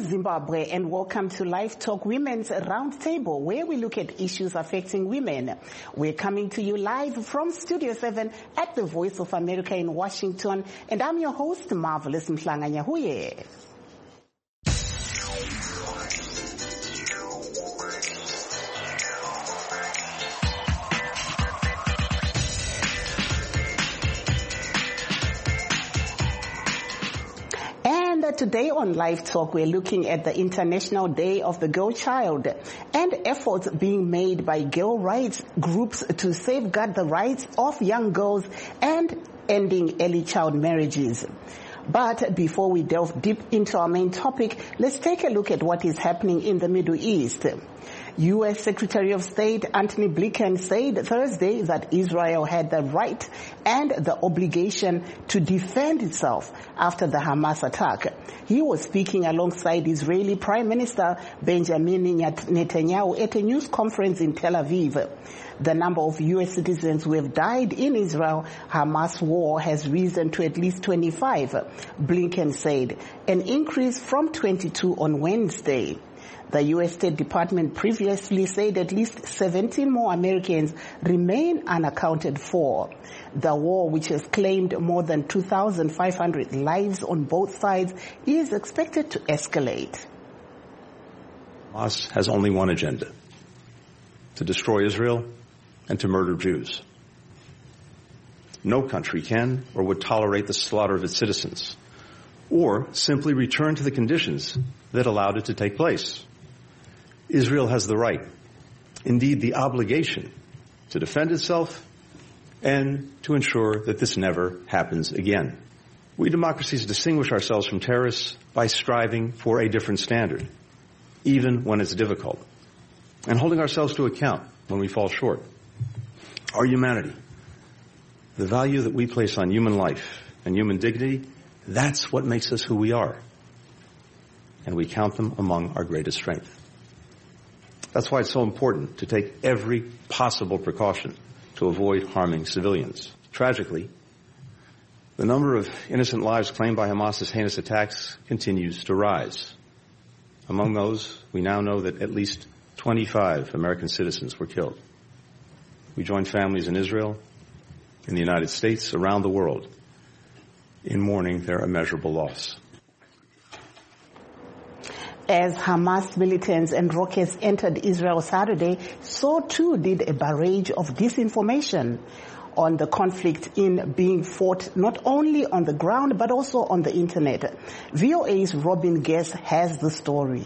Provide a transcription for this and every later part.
Zimbabwe, and welcome to Live Talk Women's Roundtable, where we look at issues affecting women. We're coming to you live from Studio 7 at the Voice of America in Washington, and I'm your host, Marvelous Mhlanga-Nyahuye. Today on Live Talk, we're looking at the International Day of the Girl Child and efforts being made by girl rights groups to safeguard the rights of young girls and ending early child marriages. But before we delve deep into our main topic, let's take a look at what is happening in the Middle East. U.S. Secretary of State Antony Blinken said Thursday that Israel had the right and the obligation to defend itself after the Hamas attack. He was speaking alongside Israeli Prime Minister Benjamin Netanyahu at a news conference in Tel Aviv. The number of U.S. citizens who have died in Israel-Hamas war has risen to at least 25, Blinken said, an increase from 22 on Wednesday. The U.S. State Department previously said at least 17 more Americans remain unaccounted for. The war, which has claimed more than 2,500 lives on both sides, is expected to escalate. Hamas has only one agenda: to destroy Israel and to murder Jews. No country can or would tolerate the slaughter of its citizens, or simply return to the conditions that allowed it to take place. Israel has the right, indeed the obligation, to defend itself and to ensure that this never happens again. We democracies distinguish ourselves from terrorists by striving for a different standard, even when it's difficult, and holding ourselves to account when we fall short. Our humanity, the value that we place on human life and human dignity, that's what makes us who we are. And we count them among our greatest strength. That's why it's so important to take every possible precaution to avoid harming civilians. Tragically, the number of innocent lives claimed by Hamas's heinous attacks continues to rise. Among those, we now know that at least 25 American citizens were killed. We join families in Israel, in the United States, around the world, in mourning their immeasurable loss. As Hamas militants and rockets entered Israel Saturday, so too did a barrage of disinformation on the conflict being fought not only on the ground but also on the internet. VOA's Robin Guess has the story.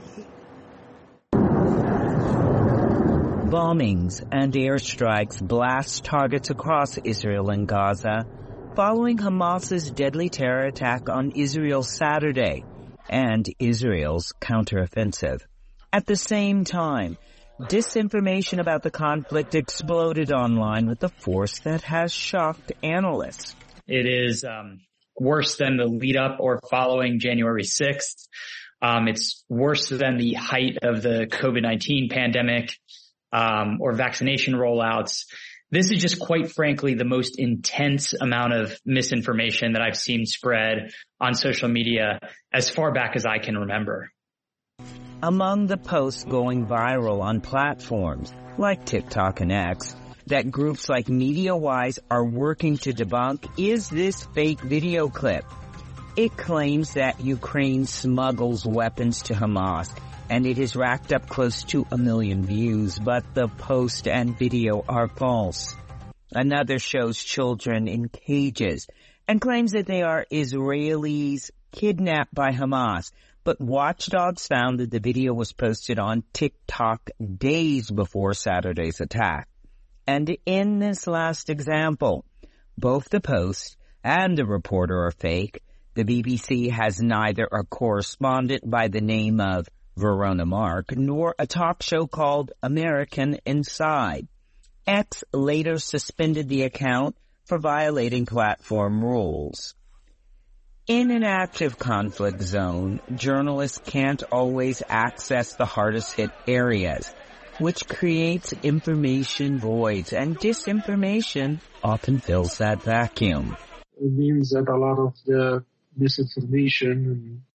Bombings and airstrikes blast targets across Israel and Gaza following Hamas's deadly terror attack on Israel Saturday and Israel's counteroffensive. At the same time, disinformation about the conflict exploded online with a force that has shocked analysts. It is worse than the lead up or following January 6th. It's worse than the height of the COVID-19 pandemic or vaccination rollouts. This is just quite frankly the most intense amount of misinformation that I've seen spread on social media as far back as I can remember. Among the posts going viral on platforms like TikTok and X that groups like MediaWise are working to debunk is this fake video clip. It claims that Ukraine smuggles weapons to Hamas, and it has racked up close to 1 million views, but the post and video are false. Another shows children in cages and claims that they are Israelis kidnapped by Hamas, but watchdogs found that the video was posted on TikTok days before Saturday's attack. And in this last example, both the post and the reporter are fake. The BBC has neither a correspondent by the name of Verona Mark, nor a talk show called American Inside. X later suspended the account for violating platform rules. In an active conflict zone, journalists can't always access the hardest hit areas, which creates information voids, and disinformation often fills that vacuum. It means that a lot of the misinformation and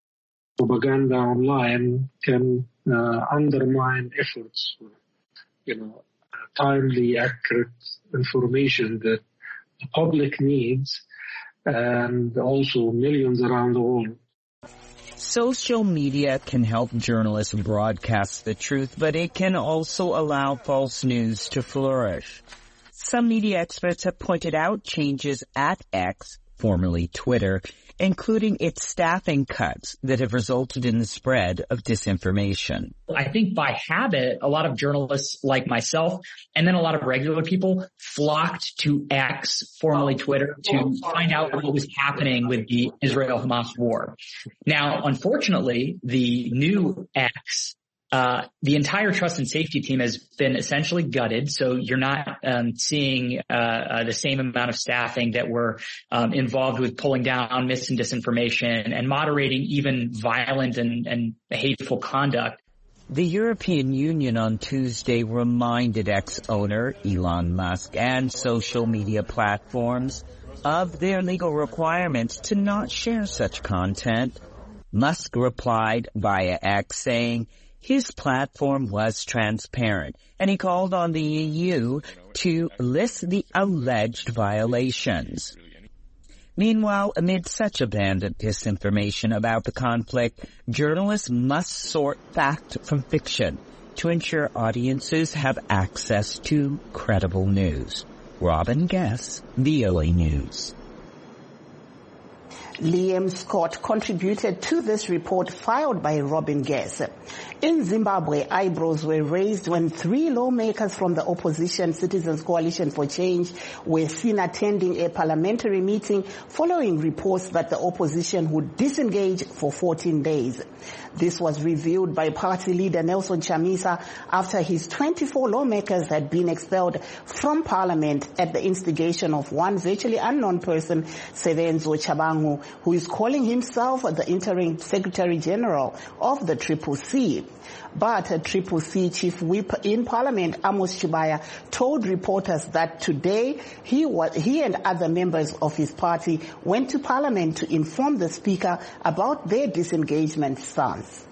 Propaganda online can undermine efforts for, timely, accurate information that the public needs, and also millions around the world. Social media can help journalists broadcast the truth, but it can also allow false news to flourish. Some media experts have pointed out changes at X, formerly Twitter, including its staffing cuts that have resulted in the spread of disinformation. I think by habit, a lot of journalists like myself and then a lot of regular people flocked to X, formerly Twitter, to find out what was happening with the Israel-Hamas war. Now, unfortunately, the new X, the entire trust and safety team has been essentially gutted, so you're not seeing the same amount of staffing that were involved with pulling down mis and disinformation and moderating even violent and hateful conduct. The European Union on Tuesday reminded ex-owner Elon Musk and social media platforms of their legal requirements to not share such content. Musk replied via X saying his platform was transparent, and he called on the EU to list the alleged violations. Meanwhile, amid such abundant disinformation about the conflict, journalists must sort fact from fiction to ensure audiences have access to credible news. Robin Guess, VOA News. Liam Scott contributed to this report filed by Robin Guess. In Zimbabwe, eyebrows were raised when 3 lawmakers from the opposition Citizens Coalition for Change were seen attending a parliamentary meeting following reports that the opposition would disengage for 14 days. This was revealed by party leader Nelson Chamisa after his 24 lawmakers had been expelled from parliament at the instigation of one virtually unknown person, Sevenzo Chabangu, who is calling himself the interim Secretary General of the Triple C. But Triple C Chief Whip in Parliament, Amos Chibaya, told reporters that today he and other members of his party went to Parliament to inform the Speaker about their disengagement stance.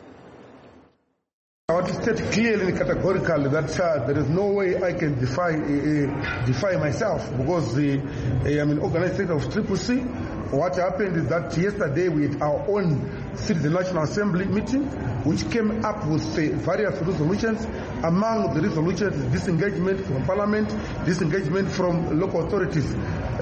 I want to state clearly and categorically that there is no way I can defy myself, because I'm an organized secretary of Triple C. What happened is that yesterday we had our own Citizen National Assembly meeting, which came up with various resolutions. Among the resolutions is disengagement from Parliament, disengagement from local authorities.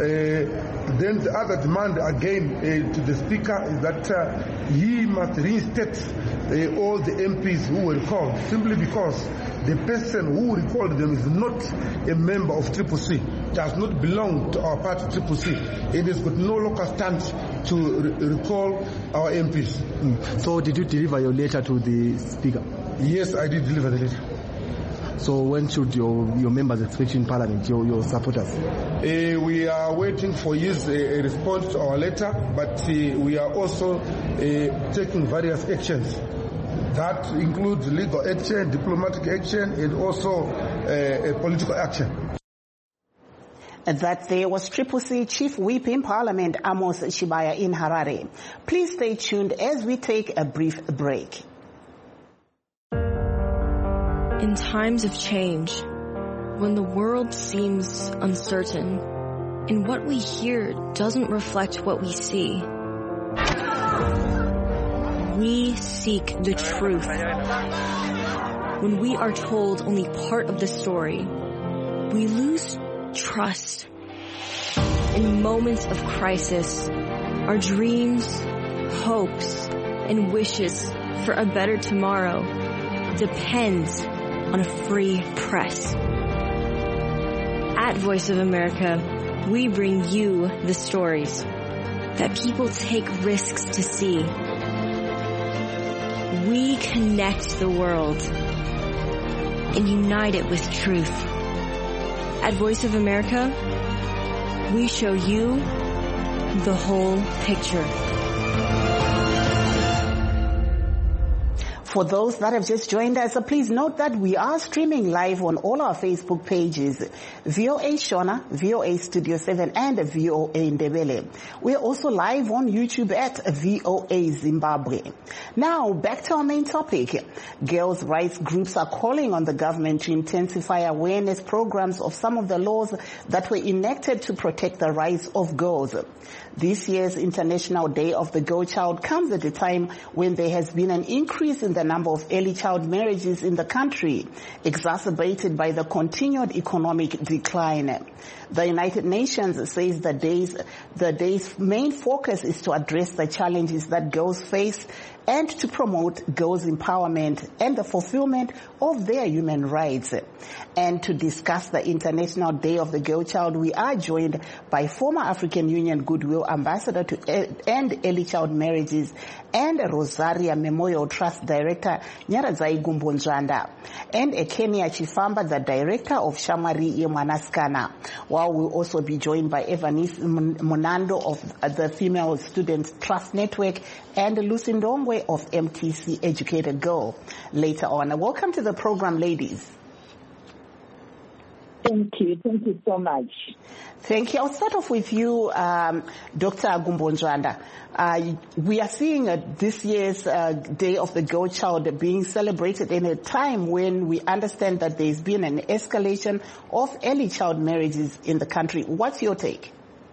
Then the other demand again to the Speaker is that he must reinstate all the MPs who were recalled, simply because the person who recalled them is not a member of Triple C, does not belong to our party Triple C. It has got no local stand to recall our MPs. So did you deliver your letter to the Speaker? Yes, I did deliver the letter. So when should your members expect in Parliament, your supporters? We are waiting for his response to our letter, but we are also taking various actions. That includes legal action, diplomatic action, and also political action. That there was Triple C Chief Whip in Parliament, Amos Chibaya in Harare. Please stay tuned as we take a brief break. In times of change, when the world seems uncertain, and what we hear doesn't reflect what we see, we seek the truth. When we are told only part of the story, we lose trust. In moments of crisis, our dreams, hopes, and wishes for a better tomorrow depends on a free press. At Voice of America, we bring you the stories that people take risks to see. We connect the world and unite it with truth. At Voice of America, we show you the whole picture. For those that have just joined us, please note that we are streaming live on all our Facebook pages, VOA Shona, VOA Studio 7, and VOA Ndebele. We are also live on YouTube at VOA Zimbabwe. Now, back to our main topic. Girls' rights groups are calling on the government to intensify awareness programs of some of the laws that were enacted to protect the rights of girls. This year's International Day of the Girl Child comes at a time when there has been an increase in the number of early child marriages in the country, exacerbated by the continued economic decline. The United Nations says the day's main focus is to address the challenges that girls face and to promote girls' empowerment and the fulfillment of their human rights. And to discuss the International Day of the Girl Child, we are joined by former African Union Goodwill Ambassador to End Early Child Marriages and Rosaria Memorial Trust Director Nyaradzai Gumbonzvanda, and Ekenia Chifamba, the Director of Shamwari Yemwanasikana, while we'll also be joined by Evanis Monando of the Female Students Trust Network and Lucy Ndongwe of MTC Educated Girl later on. Welcome to the program, ladies. Thank you so much. Thank you. I'll start off with you, Dr. Gumbonzvanda. We are seeing this year's Day of the Girl Child being celebrated in a time when we understand that there's been an escalation of early child marriages in the country. What's your take?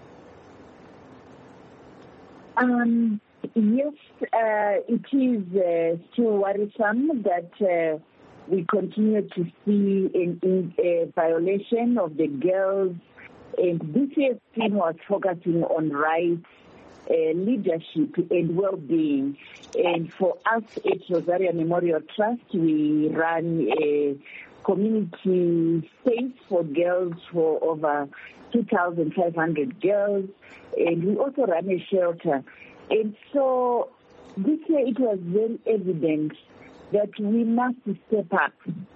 Yes, it is still worrisome that we continue to see a violation of the girls. And this year's theme was focusing on rights, leadership, and well-being. And for us at Rosaria Memorial Trust, we run a community space for girls for over 2,500 girls. And we also run a shelter. And so this year it was very evident that we must step up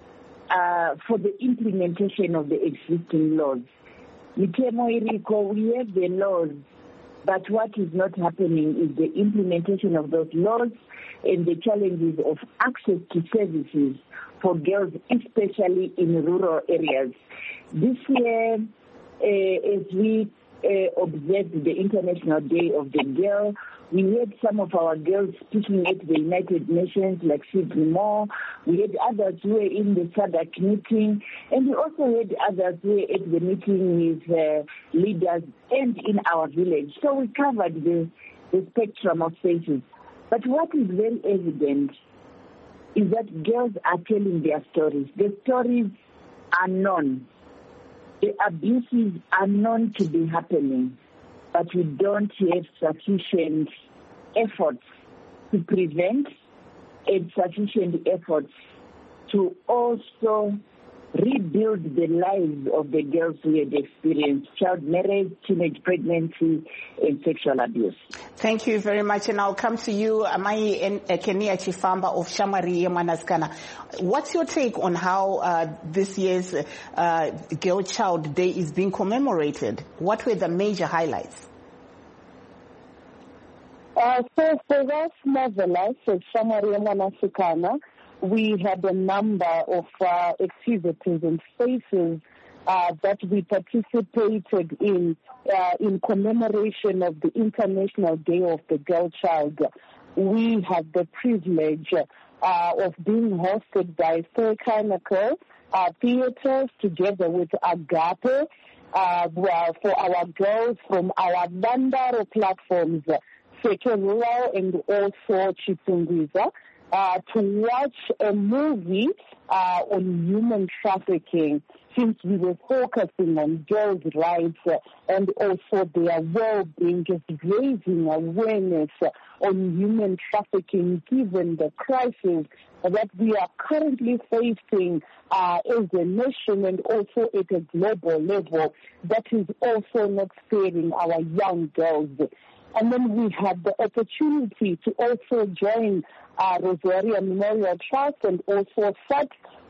for the implementation of the existing laws. We have the laws, but what is not happening is the implementation of those laws and the challenges of access to services for girls, especially in rural areas. This year, as we observed the International Day of the Girl, we had some of our girls speaking at the United Nations, like Sydney Moore. We had others who were in the SADC meeting, and we also had others who were at the meeting with leaders and in our village. So we covered the spectrum of faces. But what is very evident is that girls are telling their stories. The stories are known. The abuses are known to be happening, but we don't have sufficient efforts to prevent and sufficient efforts to also rebuild the lives of the girls who had experienced child marriage, teenage pregnancy, and sexual abuse. Thank you very much. And I'll come to you, Amai Ekenia Chifamba of Shamwari Yemwanasikana. What's your take on how this year's Girl Child Day is being commemorated? What were the major highlights? So for us, marvelous, at Shamwari Yemwanasikana, we had a number of activities and spaces that we participated in commemoration of the International Day of the Girl Child. We had the privilege of being hosted by Faircanacle Theatres together with Agape for our girls from our Bandaro platforms, Seke Rural and also Chipunguza. To watch a movie on human trafficking, since we were focusing on girls' rights and also their well-being, just raising awareness on human trafficking given the crisis that we are currently facing as a nation and also at a global level that is also not sparing our young girls. And then we had the opportunity to also join Rosaria Memorial Trust and also SAT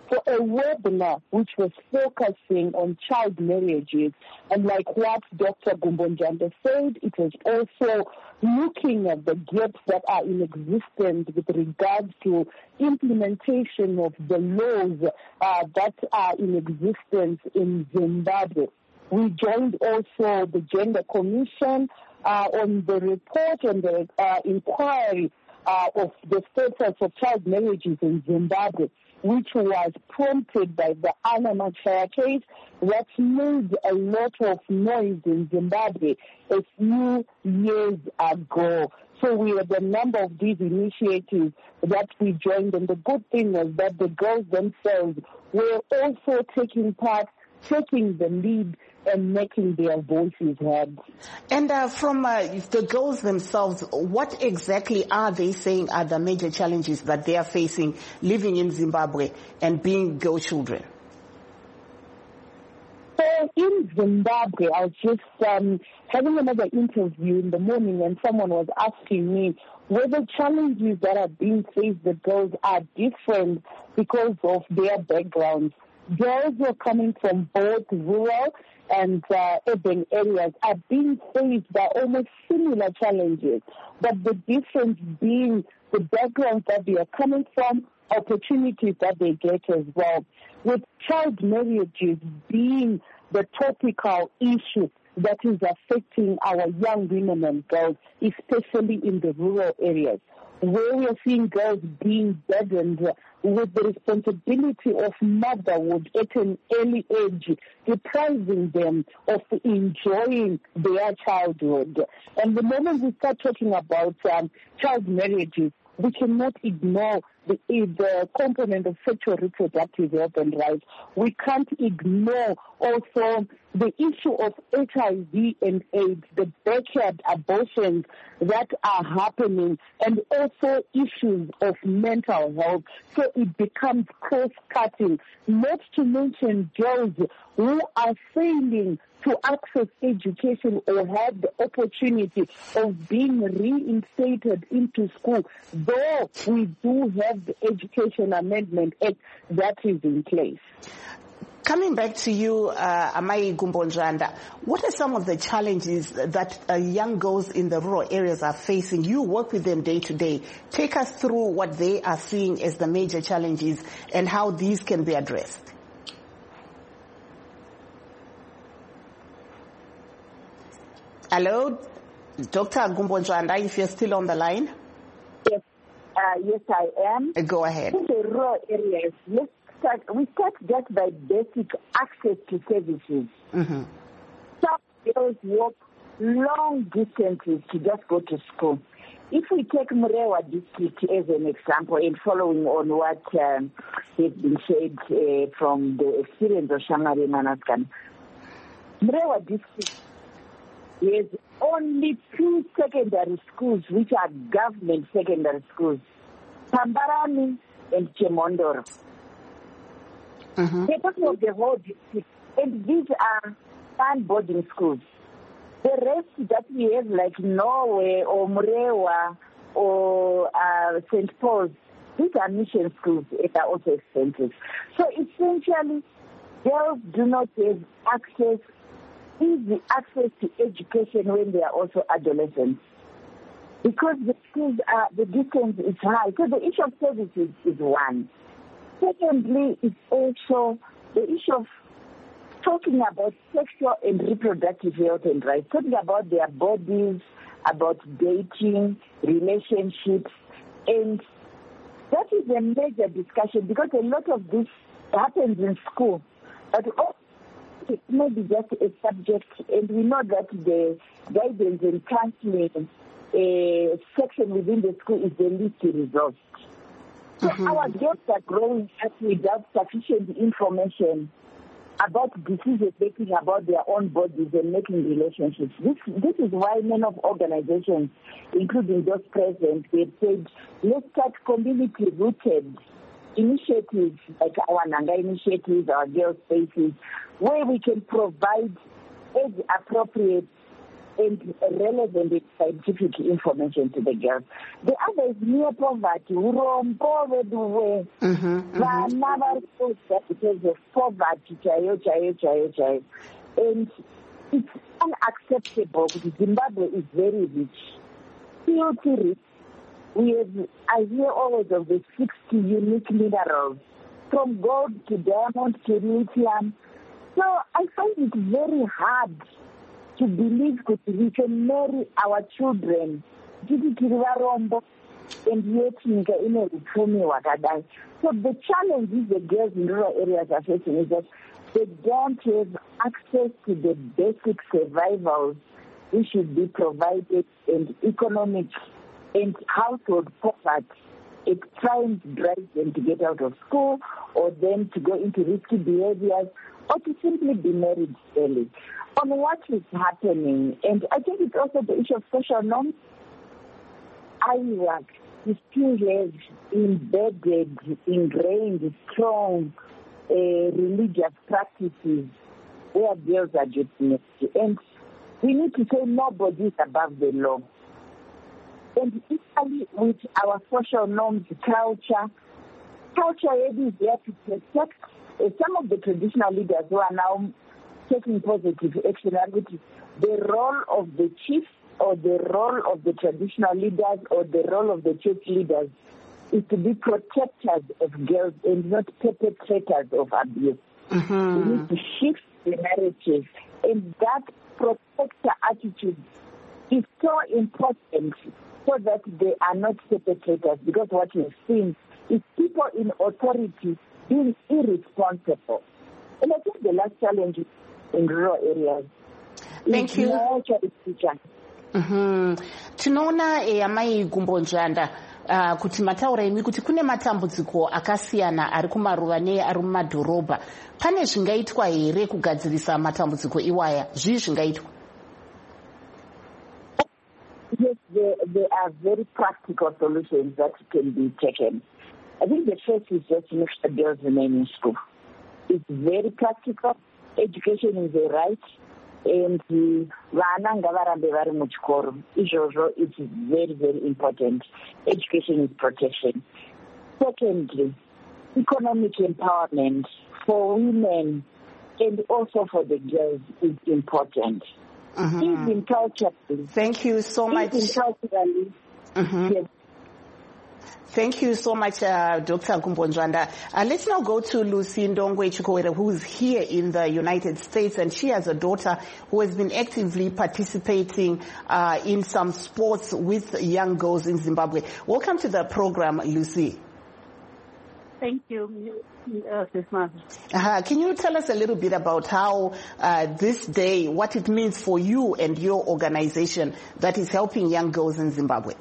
for a webinar which was focusing on child marriages. And like what Dr. Gumbonjanda said, it was also looking at the gaps that are in existence with regards to implementation of the laws that are in existence in Zimbabwe. We joined also the Gender Commission on the report and the inquiry of the status of child marriages in Zimbabwe, which was prompted by the Anna Machaya case that made a lot of noise in Zimbabwe a few years ago. So we had a number of these initiatives that we joined, and the good thing was that the girls themselves were also taking part, taking the lead, and making their voices heard. And from the girls themselves, what exactly are they saying are the major challenges that they are facing living in Zimbabwe and being girl children? So in Zimbabwe, I was just having another interview in the morning, and someone was asking me whether challenges that are being faced with girls are different because of their backgrounds. Girls who are coming from both rural and urban areas are being faced by almost similar challenges, but the difference being the backgrounds that they are coming from, opportunities that they get as well. With child marriages being the topical issue that is affecting our young women and girls, especially in the rural areas, where we are seeing girls being burdened with the responsibility of motherhood at an early age, depriving them of enjoying their childhood. And the moment we start talking about child marriages, we cannot ignore the component of sexual reproductive health and rights. We can't ignore also the issue of HIV and AIDS, the backyard abortions that are happening, and also issues of mental health. So it becomes cross-cutting, not to mention girls who are failing to access education or have the opportunity of being reinstated into school, though we do have the Education Amendment Act that is in place. Coming back to you, Amai Gumbonjanda, what are some of the challenges that young girls in the rural areas are facing? You work with them day to day. Take us through what they are seeing as the major challenges and how these can be addressed. Hello, Dr. Gumbonjanda, if you're still on the line. Yes, yes, I am. Go ahead. In the rural areas, we start just by basic access to services. Mm-hmm. Some girls walk long distances to just go to school. If we take Murewa district as an example, and following on what has been said from the experience of Shangari Manaskan, Murewa district has only 2 secondary schools which are government secondary schools, Tambarani and Chemondoro. Mm-hmm. They're talking of the whole district, and these are boarding schools. The rest that we have, like Norway or Murewa or St. Paul's, these are mission schools. They are also expensive. So essentially, girls do not have easy access to education when they are also adolescents, because the schools the distance is high. So the issue of services is one. Secondly, it's also the issue of talking about sexual and reproductive health and rights, talking about their bodies, about dating, relationships, and that is a major discussion because a lot of this happens in school. But it may be just a subject, and we know that the guidance and counseling section within the school is the least resolved. So our girls are growing up without sufficient information about decision making about their own bodies and making relationships. This is why many of organizations, including those present, have said, let's start community-rooted initiatives like our Nanga initiatives, our girl spaces, where we can provide age-appropriate and relevant scientific information to the girls. The other is near poverty. Because of poverty, and it's unacceptable because Zimbabwe is very rich, filthy rich. I hear always of the 60 unique minerals, from gold to diamond to lithium. So I find it very hard to believe that we can marry our children, and yet in a. So the challenges the girls in rural areas are facing is that they don't have access to the basic survivals which should be provided, and economic and household poverty. It trying to drive them to get out of school, or them to go into risky behaviors, or to simply be married early. On what is happening, and I think it's also the issue of social norms. IWAC is still has embedded, ingrained, strong religious practices where girls are getting married. And we need to say nobody is above the law. And equally with our social norms, culture is there to protect some of the traditional leaders who are now taking positive action. The role of the chief, or the role of the traditional leaders, or the role of the church leaders is to be protectors of girls and not perpetrators of abuse. We need to shift the narrative, and that protector attitude is so important so that they are not perpetrators, because what we've seen is people in authority being irresponsible. And I think the last challenge in rural areas Thank you. Tinoona Amai Gumbonjanda kuti mataura imi kuti kune matambudziko akasiyana ari kumaruva neari mumadhorobha. Pane zvingaitwa here kugadzirisa matambudziko iwaya? Zvii zvingaitwa? Yes, there are very practical solutions that can be taken. I think the first is just to make sure girls remain in school. It's very practical. Education is a right. And vana ngavarambe vari muchikoro. Izvozvo, it's very, very important. Education is protection. Secondly, economic empowerment for women and also for the girls is important. Even culturally. Thank you so much. Even culturally. Yes. Thank you so much, Dr. Gumbonjanda. Let's now go to Lucy Ndongwe Chikowere, who is here in the United States, and she has a daughter who has been actively participating in some sports with young girls in Zimbabwe. Welcome to the program, Lucy. Thank you, Can you tell us a little bit about how this day, what it means for you and your organization that is helping young girls in Zimbabwe?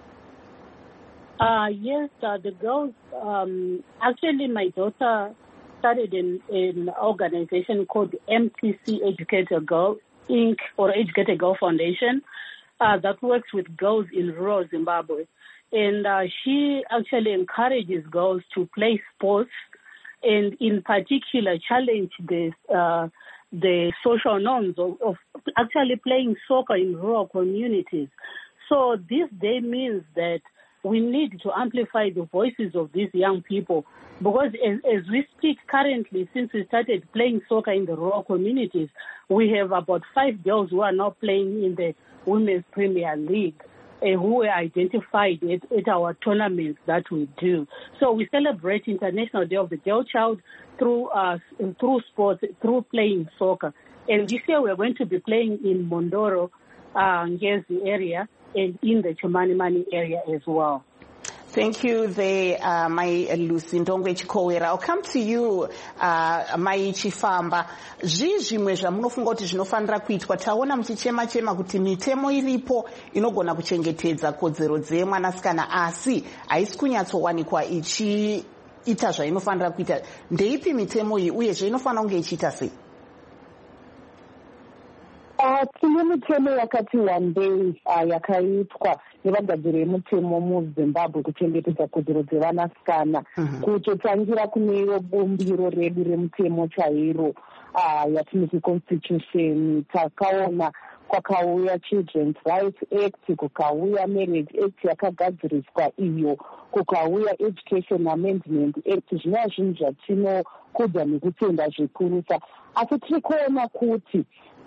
Yes, the girls, actually my daughter started in an organization called MTC Educator Girl Inc. or Educator Girl Foundation that works with girls in rural Zimbabwe. And she actually encourages girls to play sports and in particular challenge the social norms of actually playing soccer in rural communities. So this day means that we need to amplify the voices of these young people, because as we speak currently, since we started playing soccer in the rural communities, we have about 5 girls who are now playing in the Women's Premier League, who were identified at our tournaments that we do. So we celebrate International Day of the Girl Child through sports, through playing soccer. And this year we're going to be playing in Mondoro, Ngezi area, and in the Chimanimani area as well. Thank you, my Lucy Ndongwe Chikowere. I'll come to you, my Chifamba. Zvimwe zvamunofunga kuti zvinofanira kuitwa. Taona muchichema kuti mitemo iripo inogona kuchengetedza kodzero dzemwanasikana, asi haisi kunyatsowanikwa ichiita zvainofanira kuita. Ndeipi mitemo iyi uye zvainofanira kunge ichiita sei? Tine mitemo yakati wandei yakaitwa nevagadziri vemutemo muZimbabwe kuchengetedza kodzero dzevanasikana, kutotangira kune bumbiro redu remutemo chairo yatinoti constitution. Takaona kwakauya Children's Rights Act, kukauya Marriage Act yakagadziriswa iyo, kukauya Education Amendment Act. Zvina zvinhu zvatinokudza nekutenda zvikurusa, asi tiri kuona kuti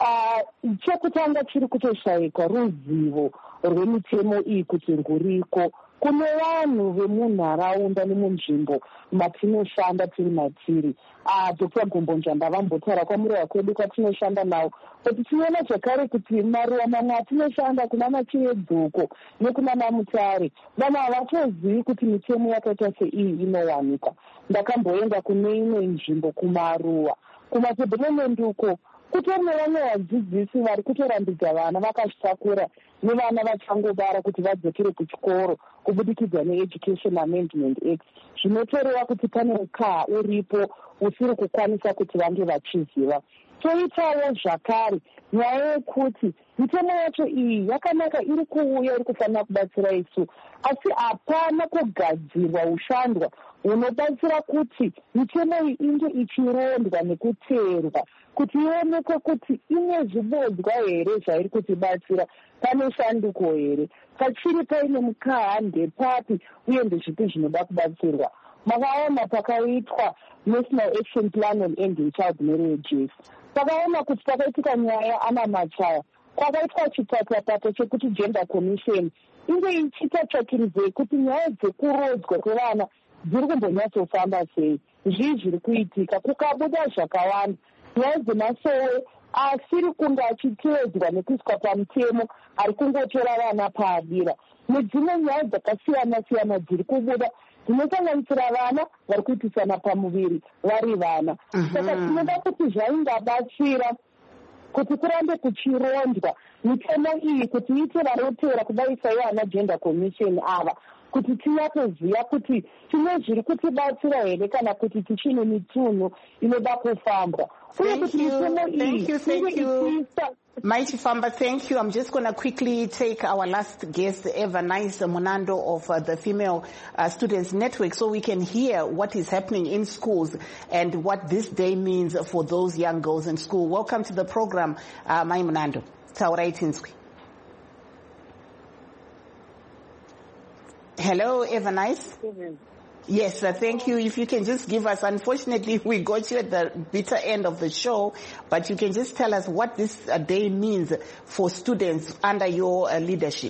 chekutanga chiri kutoshayikwa ruzivo rwemitemo iyi kuti nguriko. Kune vanhu vemunharaunda nemunzvimbo matinoshanda tiri matiri. Dr. Gombonja ndavambotaura kwamureva kwedu kwatinoshanda nawo, kuti tinoona zvakare kuti maruva mamwe atinoshanda kuna Machiedzuko nekuna Namutare, vanhu havatozivi kuti mitemo yakaita seiyi inowanikwa. Ndakamboenda kune imwe nzvimbo kumaruwa, kumasettlement uko kutori nevamwe vadzidzisi vari kutorambidza vana vakazvitakura nevana vachangobara kuti vadzokere kuchikoro kubudikidza neEducation Amendment Act. Zvinotoreva kuti pane mukaha uripo usiri kukwanisa kuti vange vachiziva. Toitawo zvakare nyaya yekuti mitemo yacho iyi yakanaka, iri kuuya iri kufanira kubatsira isu, asi hapana kugadzirwa ushandwa unobatsira kuti mitemo iyi inge ichirondwa nekuteerwa, kuti ionekwe kuti ine zvibodzwa here zvairi kutibatsira, pane shanduko here, pachiri paine mukaha ndepapi uye ndezvipi zvinoda kubatsirwa. Makaona pakaitwa National Action Plan on Ending Child Marriages, pakaona kuti pakaitika nyaya ana machaya, kwakaitwa chipatapata chekuti Gender Commission inge ichiita tsvakirizei kuti nyaya dzekurodzwa kwevana dziri kumbonyatsofamba sei, zvii zviri kuitika. Kukabuda zvakawanda nyaya dzemasowe asiri kunge achiteedzwa nekuiswa pamutemo, ari kungotora vana paadira, nedzimwe nyaya dzakasiyana siyana dziri kubuda dzinosanganisira vana vari kuitisana pamuviri vari vana. Saka tinoda kuti zvaingabatsira kuti kurambe kuchirondwa mitemo iyi, kuti ite vanotera kudai saivana Gender Commission ava, kuti tinyatsoziva kuti tine zviri kutibatsira here kana kuti tichine mitunhu inoda kufambwa. Thank you. Mighty Famba, thank you. I'm just going to quickly take our last guest, Evanice Munando of the Female Students Network, so we can hear what is happening in schools and what this day means for those young girls in school. Welcome to the program, Mai Munando. Hello, Evanice. Yes, thank you. If you can just give us, unfortunately, we got you at the bitter end of the show, but you can just tell us what this day means for students under your leadership.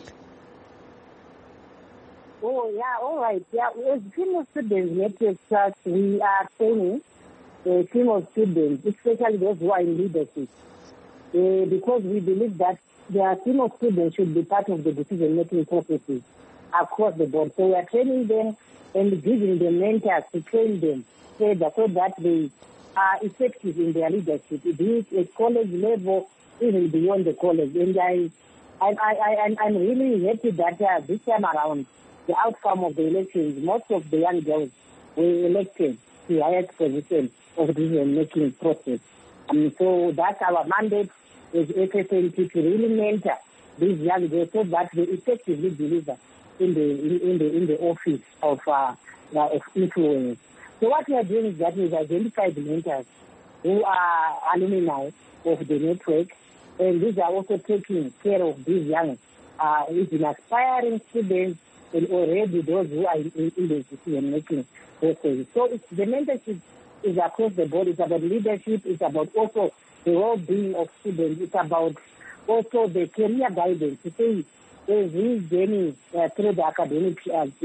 Oh, yeah, all right. Yeah, as Female Students Network Trust, we are training female students, especially those who are in leadership, because we believe that the female students should be part of the decision-making processes across the board. So we are training them and giving them mentors to train them further so that they are effective in their leadership, be it at college level, even beyond the college. And I'm really happy that this time around, the outcome of the elections, most of the young girls were elected to the highest position of the decision-making process. So that's our mandate as FSNT, to really mentor these young girls so that they effectively deliver in the office of influence. So what we are doing is that we've identified the mentors who are alumni of the network, and these are also taking care of these young, even aspiring students and already those who are in the decision-making process. So the mentorship is across the board. It's about leadership. It's about also the well-being of students. It's about also the career guidance to say, as his journey through the academic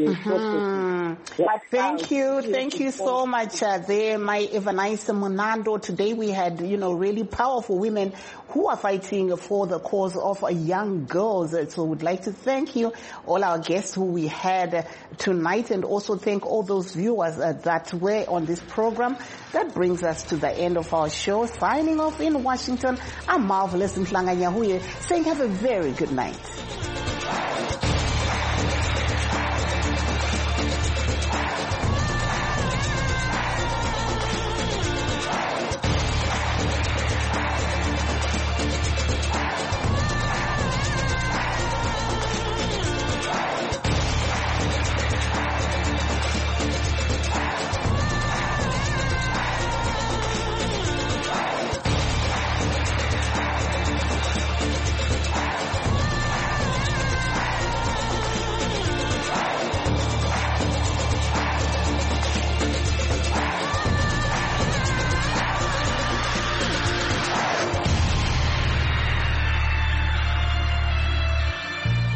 Thank you so much there, my Evanice Munando. Today we had, really powerful women who are fighting for the cause of young girls. So we'd like to thank you, all our guests who we had tonight, and also thank all those viewers that were on this program. That brings us to the end of our show. Signing off in Washington, I'm Marvelous Nhlanga Nyahuye, saying have a very good night.